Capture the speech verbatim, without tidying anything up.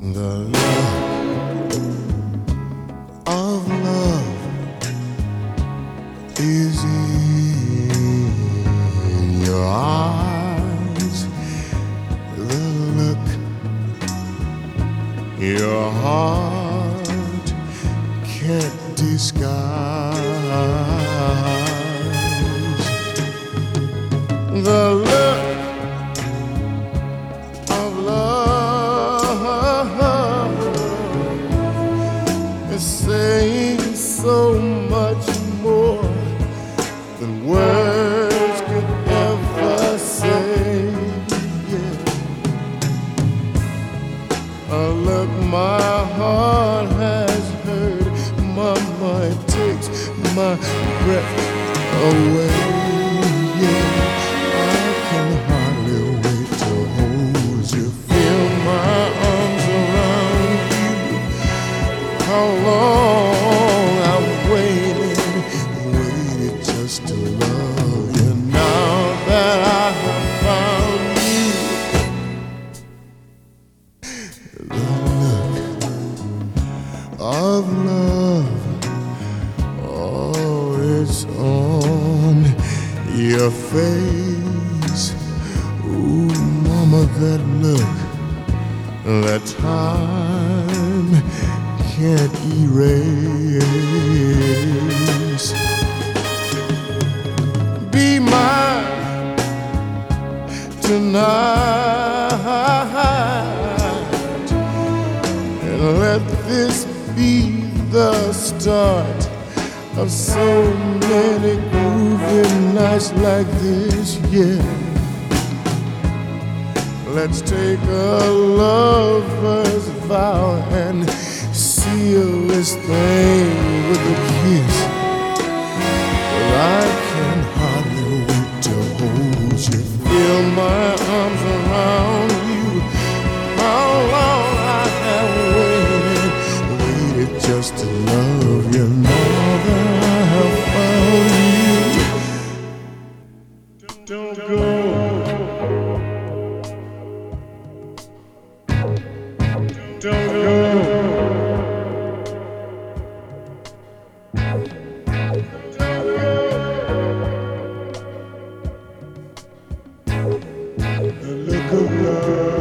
The look of love is in your eyes. The look your heart can't disguise. The look of love is saying so much more than words could ever say. Yeah. A look my heart has heard, mama, it takes my breath away. Yeah. I can hardly wait to hold you, feel my arms around you. How long I've waited, waited just to love you. Now that I have found you, the look of love, oh, it's on your face. Ooh, mama, that look, that time can't erase. Be mine tonight, and let this be the start of so many groovy nights like this, yeah. Let's take a lover's vow and seal this thing with a kiss. Well, I can hardly wait to hold you, feel my arms around you. How long I have waited, waited just to love you. Now that I have found you, don't go. Don't go. The look of love.